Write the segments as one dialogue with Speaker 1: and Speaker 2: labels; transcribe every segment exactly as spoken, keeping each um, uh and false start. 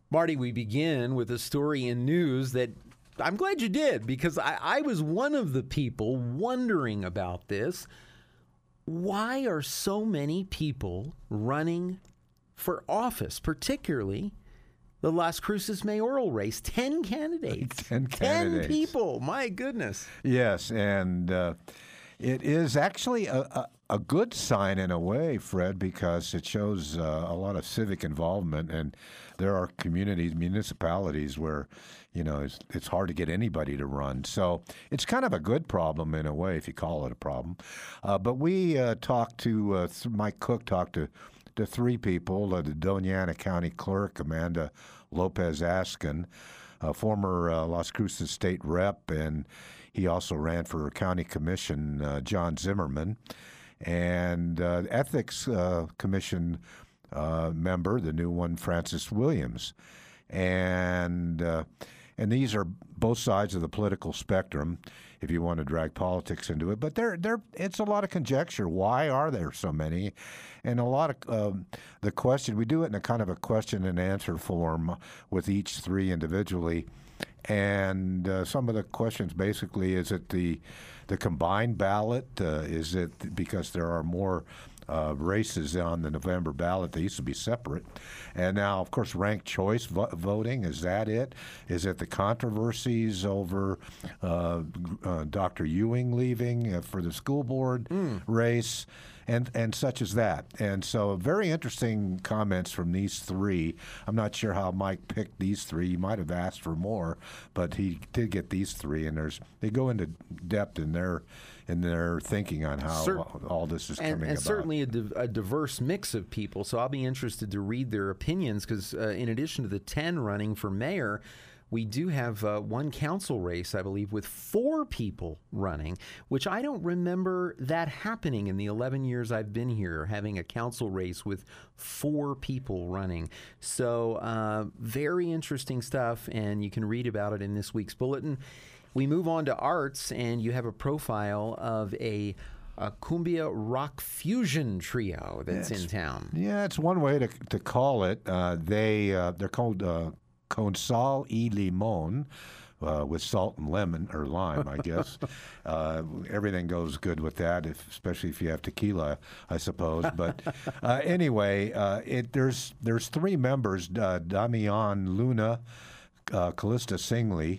Speaker 1: Marty, we begin with a story in news that I'm glad you did, because I, I was one of the people wondering about this. Why are so many people running for office, particularly the Las Cruces mayoral race? Ten candidates.
Speaker 2: Ten candidates.
Speaker 1: Ten people. My goodness.
Speaker 2: Yes, and uh, it is actually a, a, a good sign in a way, Fred, because it shows uh, a lot of civic involvement, and there are communities, municipalities where, you know, it's, it's hard to get anybody to run. So it's kind of a good problem in a way, if you call it a problem. Uh, but we uh, talked to, uh, th- Mike Cook talked to, to three people, uh, the Doña Ana County Clerk, Amanda Lopez Askin, a former uh, Las Cruces state rep, and he also ran for county commission, uh, John Zimmerman, and uh, ethics uh, commission uh, member, the new one, Francis Williams. And uh, and these are both sides of the political spectrum, if you want to drag politics into it. But there, there, it's a lot of conjecture. Why are there so many? And a lot of um, the question, we do it in a kind of a question and answer form with each three individually. And uh, some of the questions basically, is it the the combined ballot? Uh, is it because there are more uh, races on the November ballot? They used to be separate. And now, of course, ranked choice vo- voting, is that it? Is it the controversies over uh, uh, Doctor Ewing leaving uh, for the school board mm. race? And and such as that. And so very interesting comments from these three. I'm not sure how Mike picked these three. He might have asked for more, but he did get these three. And there's they go into depth in their in their thinking on how Cer- all this is
Speaker 1: and,
Speaker 2: coming
Speaker 1: and
Speaker 2: about.
Speaker 1: certainly a, di- a diverse mix of people. So I'll be interested to read their opinions, because uh, in addition to the ten running for mayor, we do have uh, one council race, I believe, with four people running, which I don't remember that happening in the eleven years I've been here, having a council race with four people running. So uh, very interesting stuff, and you can read about it in this week's bulletin. We move on to arts, and you have a profile of a, a cumbia rock fusion trio that's
Speaker 2: Yes.
Speaker 1: in town.
Speaker 2: Yeah, it's one way to to call it. Uh, they uh, they're called uh, Con Sal y Limon, uh, with salt and lemon or lime, I guess. uh, everything goes good with that, if, especially if you have tequila, I suppose. But uh, anyway, uh, it there's there's three members: uh, Damian Luna, uh, Callista Singley,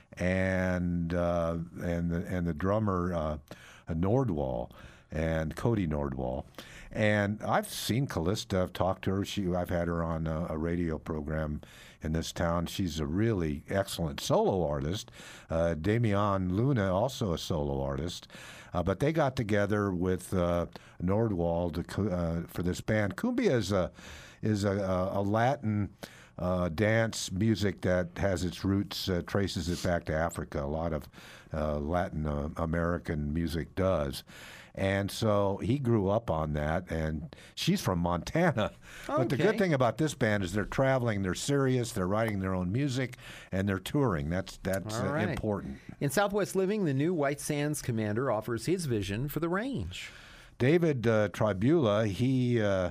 Speaker 2: and uh, and the and the drummer uh, Nordwall and Cody Nordwall. And I've seen Callista. I've talked to her. She, I've had her on a, a radio program in this town. She's a really excellent solo artist. Uh, Damian Luna, also a solo artist. Uh, but they got together with uh, Nordwall to, uh, for this band. Cumbia is a is a, a Latin uh, dance music that has its roots, uh, traces it back to Africa. A lot of uh, Latin uh, American music does. And so he grew up on that, and she's from Montana.
Speaker 1: Okay.
Speaker 2: But the good thing about this band is they're traveling, they're serious, they're writing their own music, and they're touring. That's that's uh,
Speaker 1: right.
Speaker 2: important.
Speaker 1: In Southwest Living, the new White Sands commander offers his vision for the range.
Speaker 2: David uh, Tribula, he uh,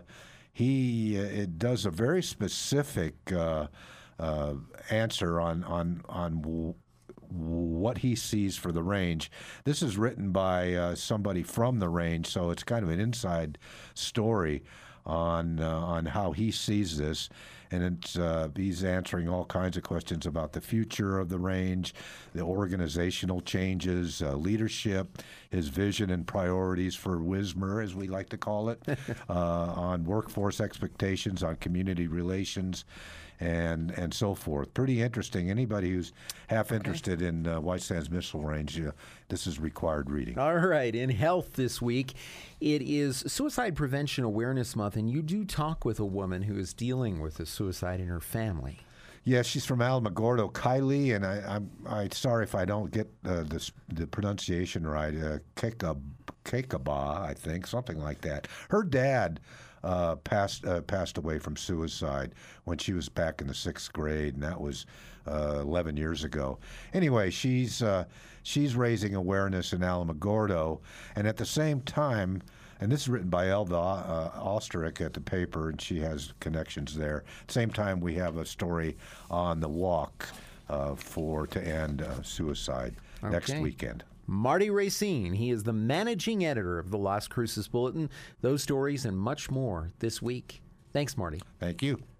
Speaker 2: he uh, it does a very specific uh, uh, answer on on on. W- what he sees for the range. This is written by uh, somebody from the range, so it's kind of an inside story on uh, on how he sees this. And it's, uh, he's answering all kinds of questions about the future of the range, the organizational changes, uh, leadership, his vision and priorities for WISMER, as we like to call it, uh, on workforce expectations, on community relations, and and so forth. Pretty interesting. Anybody who's half okay. interested in uh, White Sands Missile Range, uh, this is required reading.
Speaker 1: All right. In health this week, it is Suicide Prevention Awareness Month, and you do talk with a woman who is dealing with a suicide in her family.
Speaker 2: Yeah, she's from Alamogordo, Kylie, and I, I'm I sorry if I don't get uh, this, the pronunciation right. Uh, Kekab, Kekaba, I think, something like that. Her dad uh, passed uh, passed away from suicide when she was back in the sixth grade, and that was uh, eleven years ago. Anyway, she's uh, she's raising awareness in Alamogordo, and at the same time, And this is written by Elva uh, Osterich at the paper, and she has connections there. At the same time, we have a story on the walk uh, for to end uh, suicide okay. next weekend.
Speaker 1: Marty Racine, he is the managing editor of the Las Cruces Bulletin. Those stories and much more this week. Thanks, Marty.
Speaker 2: Thank you.